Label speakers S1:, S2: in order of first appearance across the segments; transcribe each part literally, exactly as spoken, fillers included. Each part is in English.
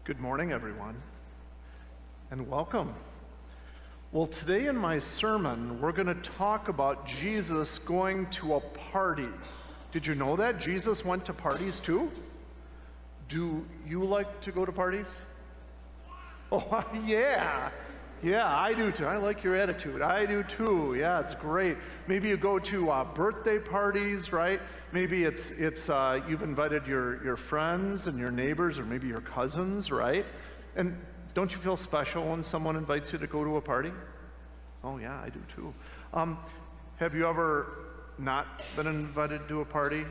S1: Good morning, everyone, and welcome. Well, today in my sermon, we're going to talk about Jesus going to a party. Did you know that? Jesus went to parties too? Do you like to go to parties? Oh, yeah. Yeah, I do too. I like your attitude. I do too. Yeah, it's great. Maybe you go to uh, birthday parties, right? Maybe it's it's uh, you've invited your your friends and your neighbors, or maybe your cousins, right? And don't you feel special when someone invites you to go to a party? Oh yeah, I do too. Um, have you ever not been invited to a party?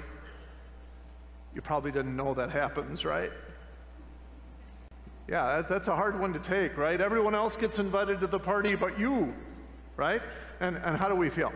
S1: You probably didn't know that happens, right? Yeah, that, that's a hard one to take, right? Everyone else gets invited to the party but you, right? And, and how do we feel?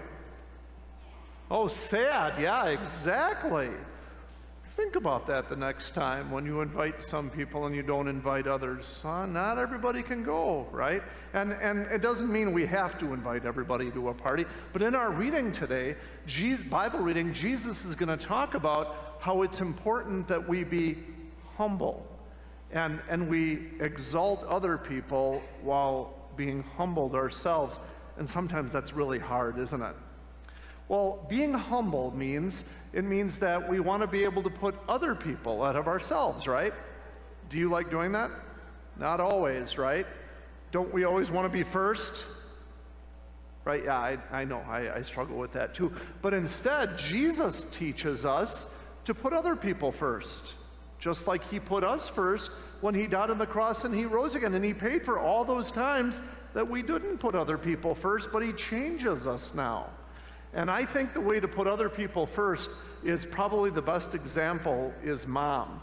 S1: Oh, sad. Yeah, exactly. Think about that the next time when you invite some people and you don't invite others. Uh, not everybody can go, right? And, and it doesn't mean we have to invite everybody to a party, but in our reading today, Jesus, Bible reading, Jesus is going to talk about how it's important that we be humble. And, and we exalt other people while being humbled ourselves. And sometimes that's really hard, isn't it? Well, being humble means, it means that we want to be able to put other people out of ourselves, right? Do you like doing that? Not always, right? Don't we always want to be first? Right, yeah, I, I know, I, I struggle with that too. But instead, Jesus teaches us to put other people first. Just like he put us first when he died on the cross and he rose again. And he paid for all those times that we didn't put other people first, but he changes us now. And I think the way to put other people first is probably the best example is mom.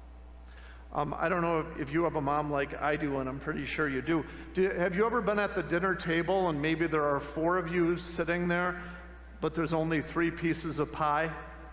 S1: Um, I don't know if you have a mom like I do, and I'm pretty sure you do. do. Have you ever been at the dinner table and maybe there are four of you sitting there, but there's only three pieces of pie?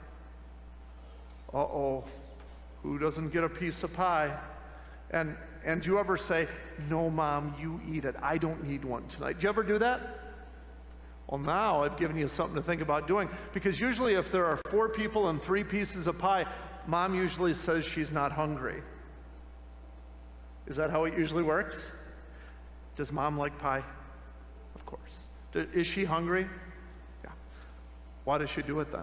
S1: Uh-oh. Who doesn't get a piece of pie? And and do you ever say, no, Mom, you eat it. I don't need one tonight. Do you ever do that? Well, now I've given you something to think about doing, because usually if there are four people and three pieces of pie, Mom usually says she's not hungry. Is that how it usually works? Does Mom like pie? Of course. Is she hungry? Yeah. Why does she do it then?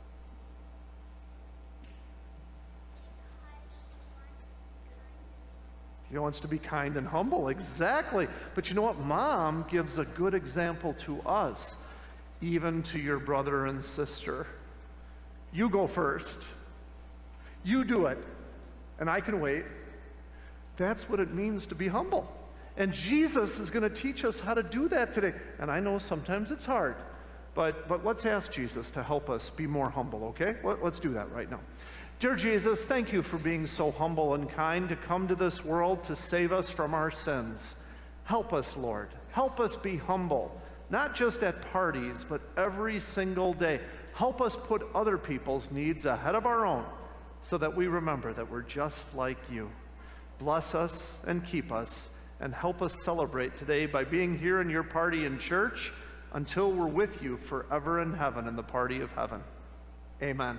S1: He wants to be kind and humble, exactly. But you know what? Mom gives a good example to us, even to your brother and sister. You go first. You do it, and I can wait. That's what it means to be humble. And Jesus is going to teach us how to do that today. And I know sometimes it's hard, but, but let's ask Jesus to help us be more humble, okay? Let, let's do that right now. Dear Jesus, thank you for being so humble and kind to come to this world to save us from our sins. Help us, Lord. Help us be humble, not just at parties, but every single day. Help us put other people's needs ahead of our own so that we remember that we're just like you. Bless us and keep us, and help us celebrate today by being here in your party in church until we're with you forever in heaven in the party of heaven. Amen.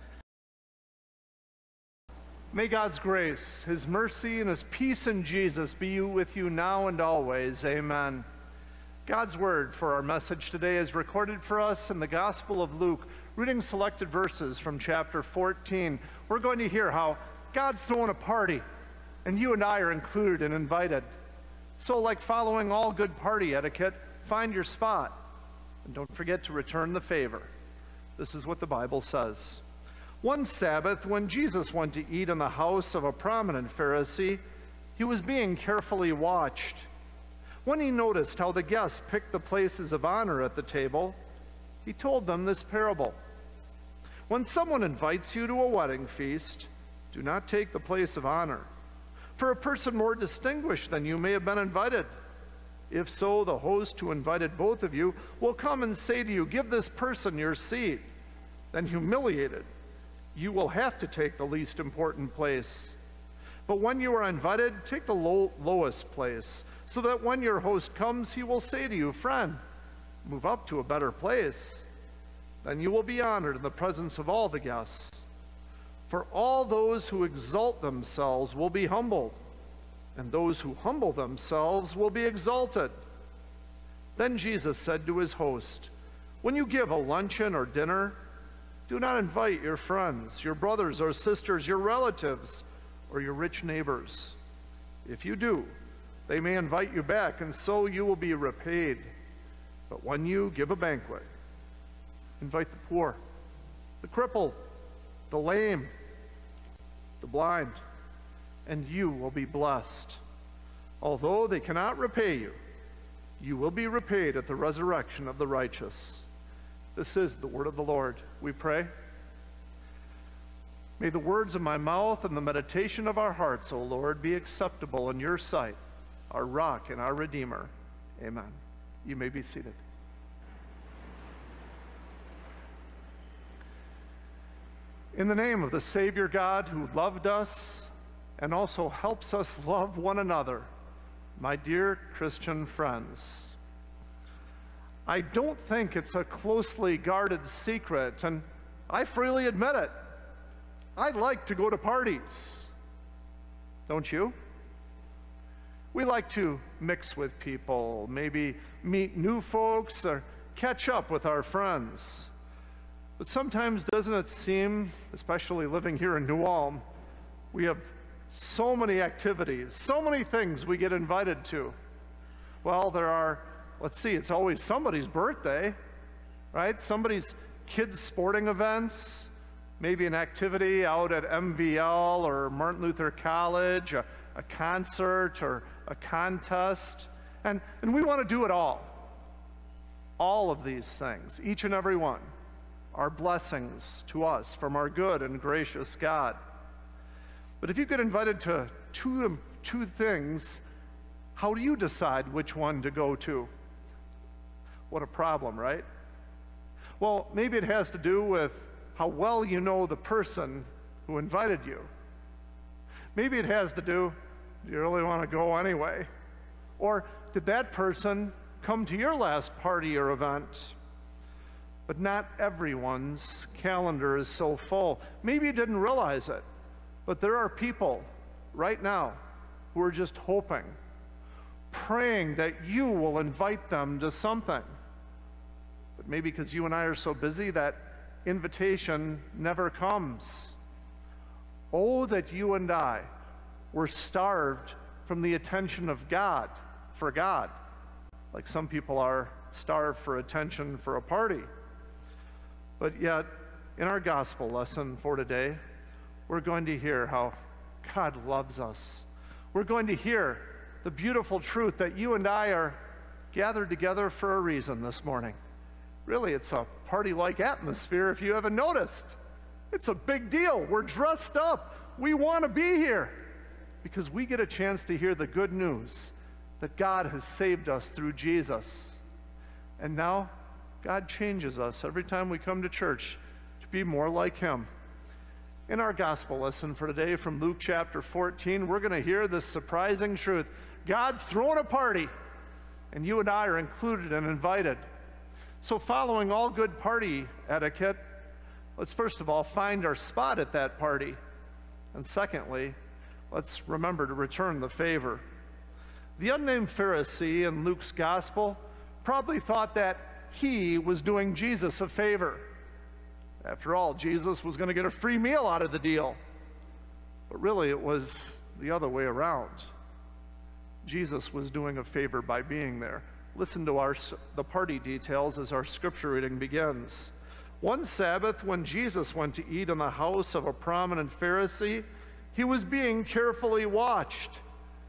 S1: May God's grace, his mercy, and his peace in Jesus be with you now and always. Amen. God's word for our message today is recorded for us in the Gospel of Luke, reading selected verses from chapter fourteen. We're going to hear how God's throwing a party, and you and I are included and invited. So, like following all good party etiquette, find your spot, and don't forget to return the favor. This is what the Bible says. One Sabbath, when Jesus went to eat in the house of a prominent Pharisee, he was being carefully watched. When he noticed how the guests picked the places of honor at the table, he told them this parable. When someone invites you to a wedding feast, do not take the place of honor, for a person more distinguished than you may have been invited. If so, the host who invited both of you will come and say to you, give this person your seat. Then humiliated, you will have to take the least important place. But when you are invited, take the low, lowest place, so that when your host comes, he will say to you, friend, move up to a better place. Then you will be honored in the presence of all the guests. For all those who exalt themselves will be humbled, and those who humble themselves will be exalted." Then Jesus said to his host, "When you give a luncheon or dinner, do not invite your friends, your brothers or sisters, your relatives, or your rich neighbors. If you do, they may invite you back, and so you will be repaid. But when you give a banquet, invite the poor, the crippled, the lame, the blind, and you will be blessed. Although they cannot repay you, you will be repaid at the resurrection of the righteous." This is the word of the Lord. We pray. May the words of my mouth and the meditation of our hearts, O Lord, be acceptable in your sight, our rock and our Redeemer. Amen. You may be seated. In the name of the Savior God, who loved us and also helps us love one another, my dear Christian friends, I don't think it's a closely guarded secret, and I freely admit it. I like to go to parties. Don't you? We like to mix with people, maybe meet new folks or catch up with our friends. But sometimes doesn't it seem, especially living here in New Ulm, we have so many activities, so many things we get invited to. Well, there are, let's see, it's always somebody's birthday, right? Somebody's kids' sporting events, maybe an activity out at M V L or Martin Luther College, a, a concert or a contest, and, and we want to do it all. All of these things, each and every one, are blessings to us from our good and gracious God. But if you get invited to two, two things, how do you decide which one to go to? What a problem, right? Well, maybe it has to do with how well you know the person who invited you. Maybe it has to do, do you really want to go anyway? Or did that person come to your last party or event? But not everyone's calendar is so full. Maybe you didn't realize it, but there are people right now who are just hoping, praying that you will invite them to something. But maybe because you and I are so busy, that invitation never comes. Oh, that you and I were starved from the attention of God, for God, like some people are starved for attention for a party. But yet, in our gospel lesson for today, we're going to hear how God loves us. We're going to hear the beautiful truth that you and I are gathered together for a reason this morning. Really, it's a party-like atmosphere if you haven't noticed. It's a big deal. We're dressed up. We want to be here because we get a chance to hear the good news that God has saved us through Jesus. And now, God changes us every time we come to church to be more like Him. In our gospel lesson for today from Luke chapter fourteen, we're going to hear this surprising truth. God's throwing a party, and you and I are included and invited. So following all good party etiquette, let's first of all find our spot at that party. And secondly, let's remember to return the favor. The unnamed Pharisee in Luke's gospel probably thought that he was doing Jesus a favor. After all, Jesus was going to get a free meal out of the deal. But really, it was the other way around. Jesus was doing a favor by being there. Listen to our, the party details as our scripture reading begins. One Sabbath, when Jesus went to eat in the house of a prominent Pharisee, he was being carefully watched.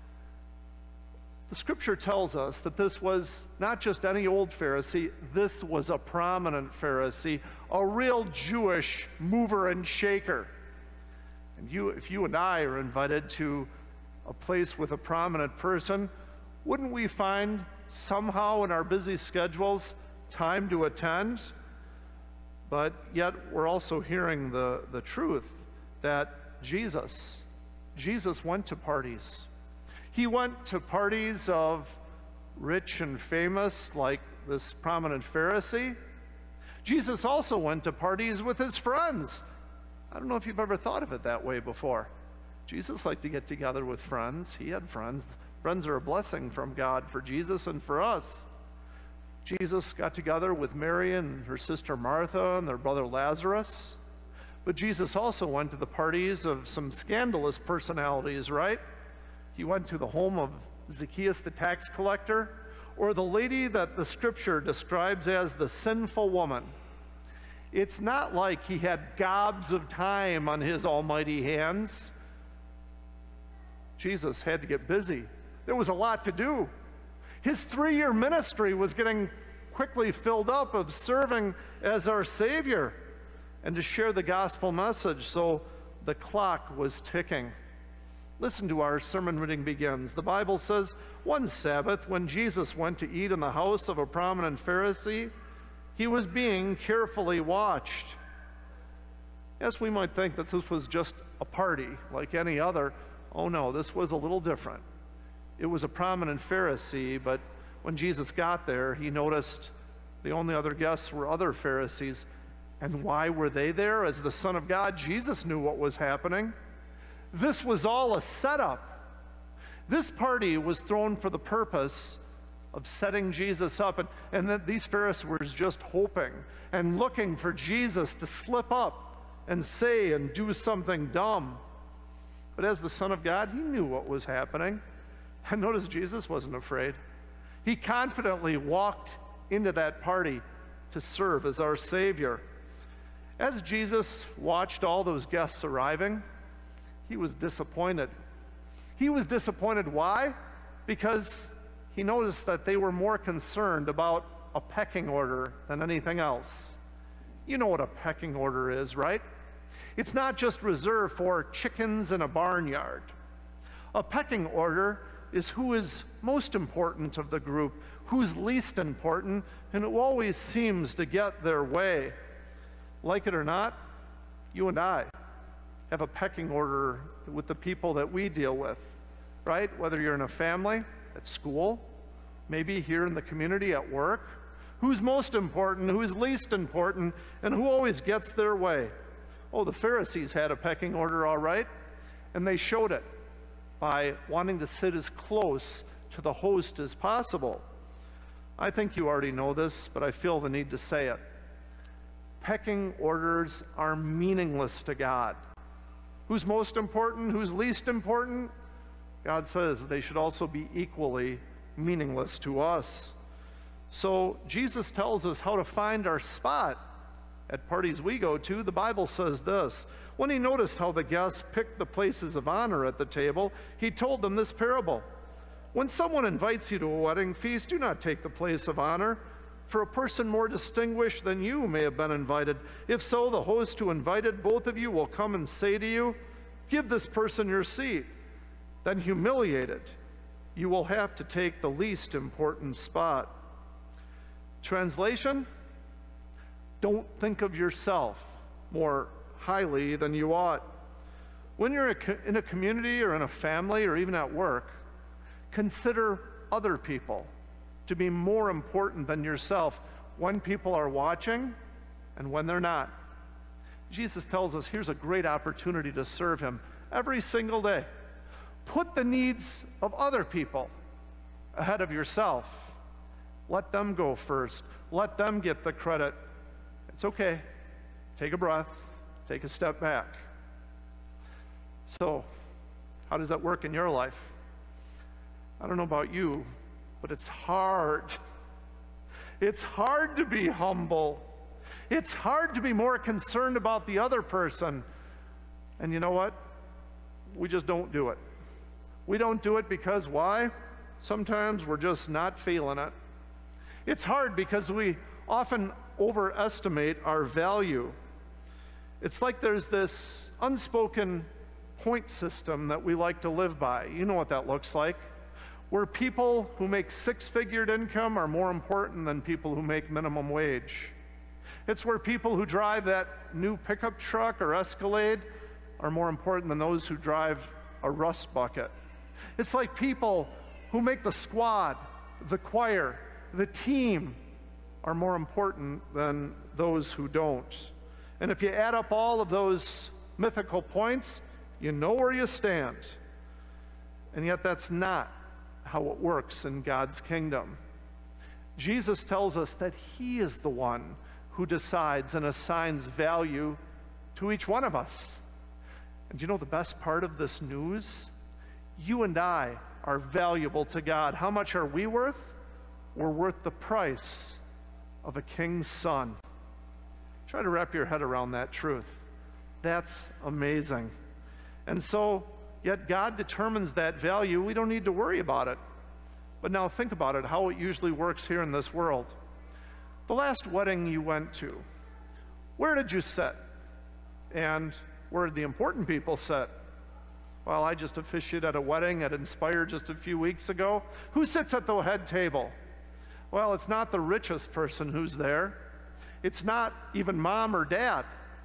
S1: The scripture tells us that this was not just any old Pharisee, this was a prominent Pharisee, a real Jewish mover and shaker. And you, if you and I are invited to a place with a prominent person, wouldn't we find somehow in our busy schedules time to attend? But yet we're also hearing the, the truth that Jesus, Jesus went to parties. He went to parties of rich and famous, like this prominent Pharisee. Jesus also went to parties with his friends. I don't know if you've ever thought of it that way before. Jesus liked to get together with friends. He had friends. Friends are a blessing from God for Jesus and for us. Jesus got together with Mary and her sister Martha and their brother Lazarus. But Jesus also went to the parties of some scandalous personalities, right? He went to the home of Zacchaeus the tax collector, or the lady that the scripture describes as the sinful woman. It's not like he had gobs of time on his almighty hands. Jesus had to get busy. There was a lot to do. His three-year ministry was getting quickly filled up of serving as our Savior and to share the gospel message, so the clock was ticking. Listen to our sermon reading begins. The Bible says, one Sabbath, when Jesus went to eat in the house of a prominent Pharisee, he was being carefully watched. Yes, we might think that this was just a party like any other. Oh no, this was a little different. It was a prominent Pharisee, but when Jesus got there, he noticed the only other guests were other Pharisees. And why were they there? As the Son of God, Jesus knew what was happening. This was all a setup. This party was thrown for the purpose of setting Jesus up, and, and that these Pharisees were just hoping and looking for Jesus to slip up and say and do something dumb. But as the Son of God, he knew what was happening. And notice Jesus wasn't afraid. He confidently walked into that party to serve as our Savior. As Jesus watched all those guests arriving, he was disappointed. He was disappointed. Why? Because he noticed that they were more concerned about a pecking order than anything else. You know what a pecking order is, right? It's not just reserved for chickens in a barnyard. A pecking order is who is most important of the group, who's least important, and who always seems to get their way. Like it or not, you and I have a pecking order with the people that we deal with, right? Whether you're in a family, at school, maybe here in the community, at work. Who's most important, who's least important, and who always gets their way? Oh, the Pharisees had a pecking order, all right, and they showed it by wanting to sit as close to the host as possible. I think you already know this, but I feel the need to say it. Pecking orders are meaningless to God. Who's most important? Who's least important? God says they should also be equally meaningless to us. So Jesus tells us how to find our spot at parties we go to. The Bible says this: when he noticed how the guests picked the places of honor at the table, he told them this parable. When someone invites you to a wedding feast, do not take the place of honor, for a person more distinguished than you may have been invited. If so, the host who invited both of you will come and say to you, give this person your seat. Then humiliated, you will have to take the least important spot. Translation: don't think of yourself more highly than you ought. When you're in a community or in a family or even at work, consider other people to be more important than yourself when people are watching and when they're not. Jesus tells us here's a great opportunity to serve him every single day. Put the needs of other people ahead of yourself. Let them go first. Let them get the credit. It's okay. Take a breath. Take a step back. So, how does that work in your life? I don't know about you, but it's hard. It's hard to be humble. It's hard to be more concerned about the other person. And you know what? We just don't do it. We don't do it because why? Sometimes we're just not feeling it. It's hard because we often overestimate our value. It's like there's this unspoken point system that we like to live by. You know what that looks like. Where people who make six-figured income are more important than people who make minimum wage. It's where people who drive that new pickup truck or Escalade are more important than those who drive a rust bucket. It's like people who make the squad, the choir, the team are more important than those who don't. And if you add up all of those mythical points, You know where you stand. And yet that's not how it works in God's kingdom. Jesus tells us that he is the one who decides and assigns value to each one of us. And do you know the best part of this news? You and I are valuable to God. How much are we worth? We're worth the price of a king's son. Try to wrap your head around that truth. That's amazing. And so, yet God determines that value. We don't need to worry about it. But now think about it, how it usually works here in this world. The last wedding you went to, where did you sit? And where did the important people sit? Well, I just officiated at a wedding at Inspire just a few weeks ago. Who sits at the head table? Well, it's not the richest person who's there. It's not even mom or dad.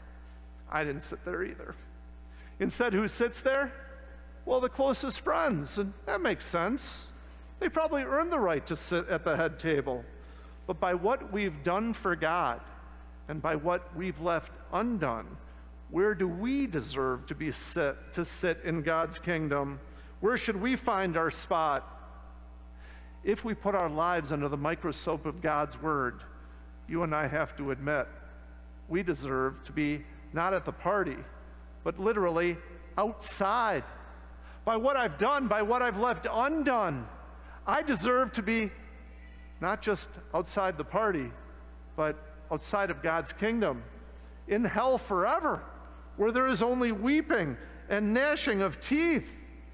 S1: I didn't sit there either. Instead, who sits there? Well, the closest friends, and that makes sense. They probably earned the right to sit at the head table. But by what we've done for God and by what we've left undone, where do we deserve to be sit, to sit in God's kingdom? Where should we find our spot? If we put our lives under the microscope of God's word, you and I have to admit, we deserve to be not at the party, but literally outside. By what I've done, by what I've left undone, I deserve to be not just outside the party, but outside of God's kingdom, in hell forever, where there is only weeping and gnashing of teeth.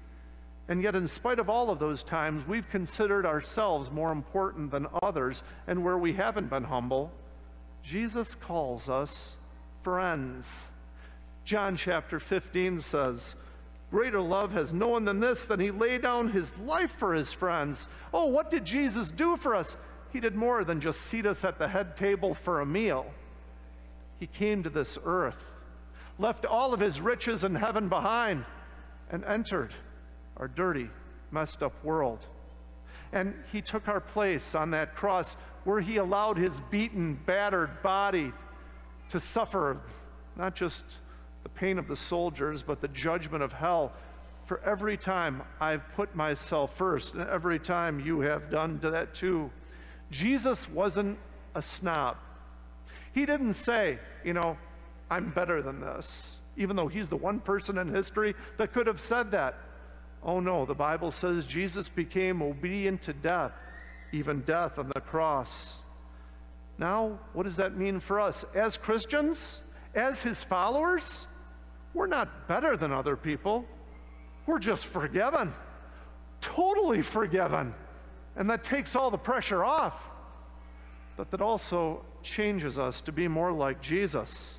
S1: And yet, in spite of all of those times, we've considered ourselves more important than others, and where we haven't been humble, Jesus calls us friends. John chapter fifteen says, "Greater love has no one than this, than he laid down his life for his friends." Oh, what did Jesus do for us? He did more than just seat us at the head table for a meal. He came to this earth, left all of his riches in heaven behind, and entered our dirty, messed up world. And he took our place on that cross, where he allowed his beaten, battered body to suffer not just the pain of the soldiers, but the judgment of hell. For every time I've put myself first, and every time you have done to that too. Jesus wasn't a snob. He didn't say, you know, I'm better than this, even though he's the one person in history that could have said that. Oh no, the Bible says Jesus became obedient to death, even death on the cross. Now, what does that mean for us? As Christians, as his followers, we're not better than other people. We're just forgiven, totally forgiven. And that takes all the pressure off. But that also changes us to be more like Jesus.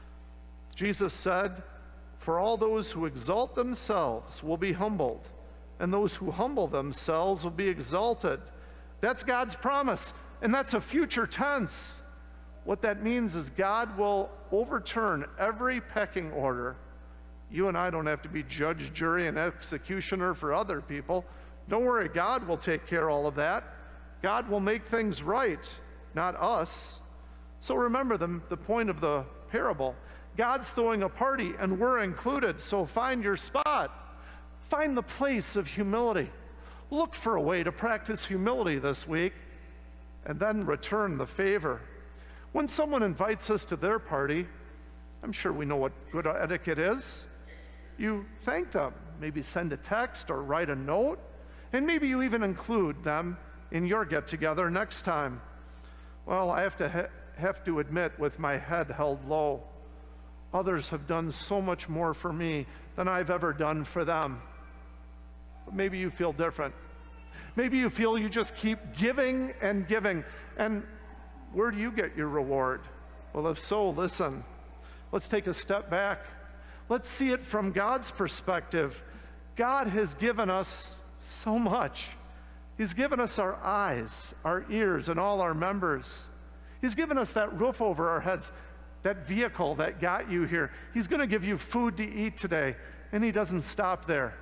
S1: Jesus said, "For all those who exalt themselves will be humbled, and those who humble themselves will be exalted." That's God's promise, and that's a future tense. What that means is God will overturn every pecking order. You and I don't have to be judge, jury, and executioner for other people. Don't worry, God will take care of all of that. God will make things right, not us. So remember the, the point of the parable. God's throwing a party, and we're included, so find your spot. Find the place of humility. Look for a way to practice humility this week, and then return the favor. When someone invites us to their party, I'm sure we know what good etiquette is. You thank them, maybe send a text or write a note, and maybe you even include them in your get-together next time. Well, I have to, ha have to admit, with my head held low, others have done so much more for me than I've ever done for them. But maybe you feel different. Maybe you feel you just keep giving and giving. And where do you get your reward? Well, if so, listen. Let's take a step back. Let's see it from God's perspective. God has given us so much. He's given us our eyes, our ears, and all our members. He's given us that roof over our heads, that vehicle that got you here. He's going to give you food to eat today, and he doesn't stop there.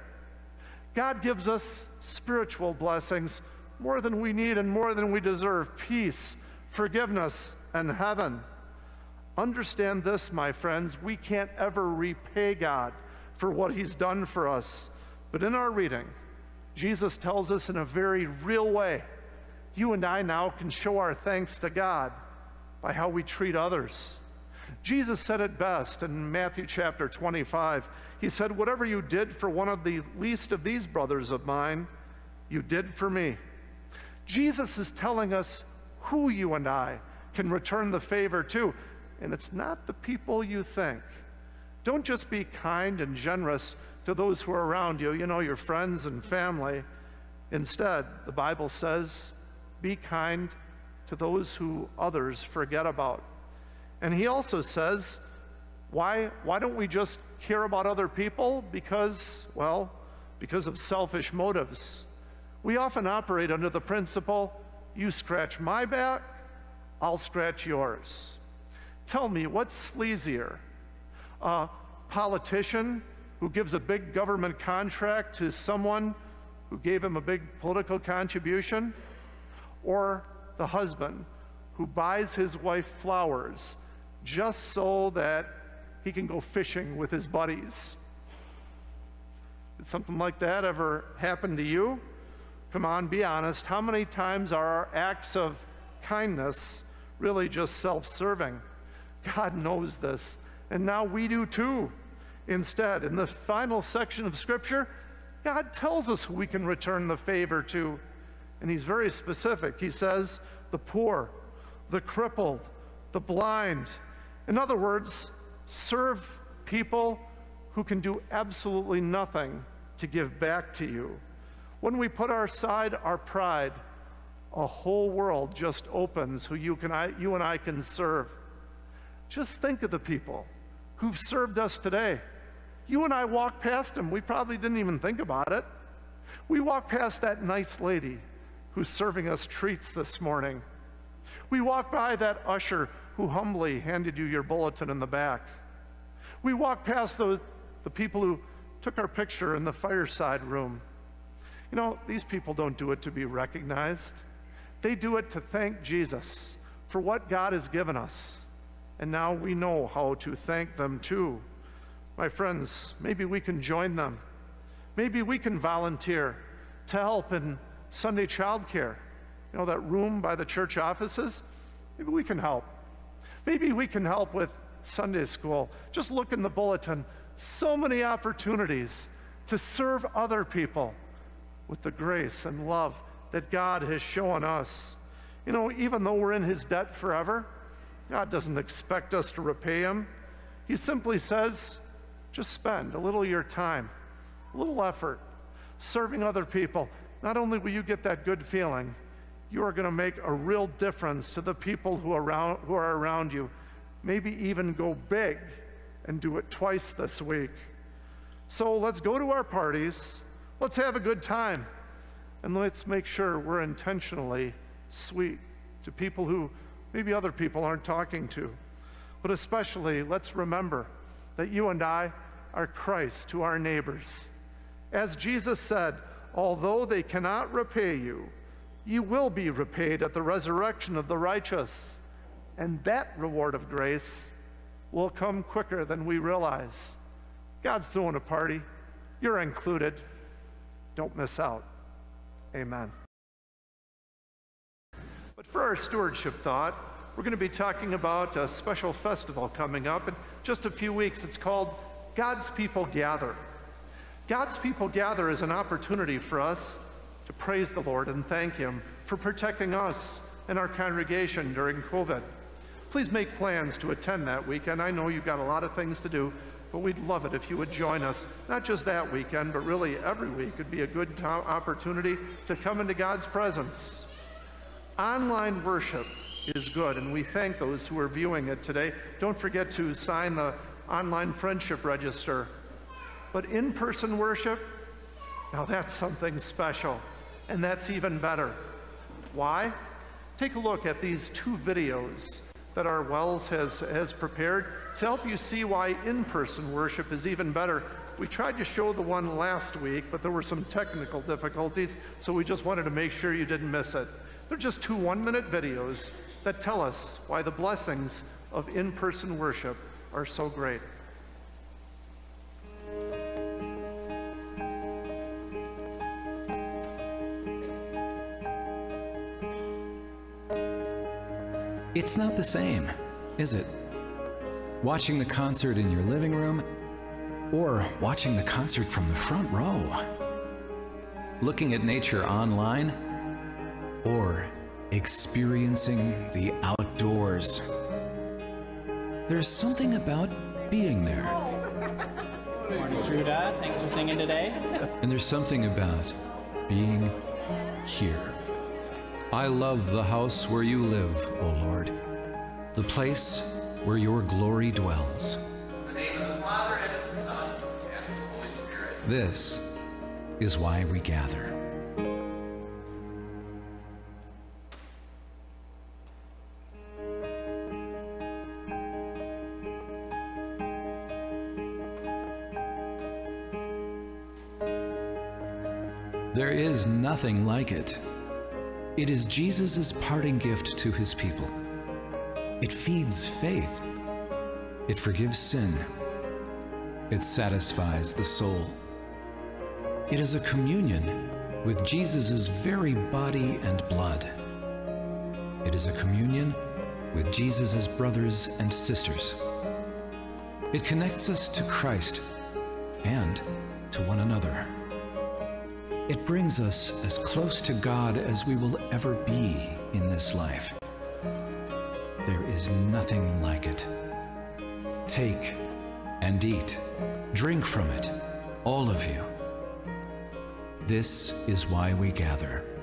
S1: God gives us spiritual blessings, more than we need and more than we deserve: peace, forgiveness, and heaven. Understand this, my friends, we can't ever repay God for what he's done for us. But in our reading, Jesus tells us in a very real way, you and I now can show our thanks to God by how we treat others. Jesus said it best in Matthew chapter twenty-five. He said, whatever you did for one of the least of these brothers of mine, you did for me. Jesus is telling us who you and I can return the favor to, and it's not the people you think. Don't just be kind and generous to those who are around you, you know, your friends and family. Instead, the Bible says, be kind to those who others forget about. And he also says, why, why don't we just care about other people? Because, well, because of selfish motives. We often operate under the principle, you scratch my back, I'll scratch yours. Tell me, what's sleazier? A politician who gives a big government contract to someone who gave him a big political contribution? Or the husband who buys his wife flowers just so that he can go fishing with his buddies? Did something like that ever happen to you? Come on, be honest. How many times are our acts of kindness really just self-serving? God knows this, and now we do too. Instead, in the final section of Scripture, God tells us who we can return the favor to, and he's very specific. He says, the poor, the crippled, the blind. In other words, serve people who can do absolutely nothing to give back to you. When we put aside our pride, a whole world just opens who you, can, I, you and I can serve. Just think of the people who've served us today. You and I walked past them. We probably didn't even think about it. We walked past that nice lady who's serving us treats this morning. We walked by that usher who humbly handed you your bulletin in the back. We walked past those, the people who took our picture in the fireside room. You know, these people don't do it to be recognized. They do it to thank Jesus for what God has given us. And now we know how to thank them too. My friends, maybe we can join them. Maybe we can volunteer to help in Sunday childcare. You know, that room by the church offices? Maybe we can help. Maybe we can help with Sunday school. Just look in the bulletin. So many opportunities to serve other people with the grace and love that God has shown us. You know, even though we're in his debt forever, God doesn't expect us to repay him. He simply says, just spend a little of your time, a little effort, serving other people. Not only will you get that good feeling, you are going to make a real difference to the people who are around, who are around you. Maybe even go big and do it twice this week. So let's go to our parties. Let's have a good time. And let's make sure we're intentionally sweet to people who maybe other people aren't talking to. But especially, let's remember that you and I are Christ to our neighbors. As Jesus said, although they cannot repay you, you will be repaid at the resurrection of the righteous. And that reward of grace will come quicker than we realize. God's throwing a party. You're included. Don't miss out. Amen. But for our stewardship thought, we're going to be talking about a special festival coming up in just a few weeks. It's called God's People Gather. God's People Gather is an opportunity for us to praise the Lord and thank him for protecting us and our congregation during COVID. Please make plans to attend that weekend. I know you've got a lot of things to do, but we'd love it if you would join us, not just that weekend, but really every week. It'd be a good opportunity to come into God's presence. Online worship is good, and we thank those who are viewing it today. Don't forget to sign the online friendship register. But in-person worship, now that's something special, and that's even better. Why? Take a look at these two videos that our Wells has, has prepared to help you see why in-person worship is even better. We tried to show the one last week, but there were some technical difficulties, so we just wanted to make sure you didn't miss it. They're just two one-minute videos that tell us why the blessings of in-person worship are so great.
S2: It's not the same, is it? Watching the concert in your living room, or watching the concert from the front row. Looking at nature online, or experiencing the outdoors. There's something about being there.
S3: Morning, Truda. Thanks for singing today.
S2: And there's something about being here. I love the house where you live, O Lord, the place where your glory dwells.
S4: In the name of the Father, and of the Son, and of the Holy Spirit.
S2: This is why we gather. There is nothing like it. It is Jesus' parting gift to his people. It feeds faith. It forgives sin. It satisfies the soul. It is a communion with Jesus' very body and blood. It is a communion with Jesus' brothers and sisters. It connects us to Christ and to one another. It brings us as close to God as we will ever be in this life. There is nothing like it. Take and eat. Drink from it, all of you. This is why we gather.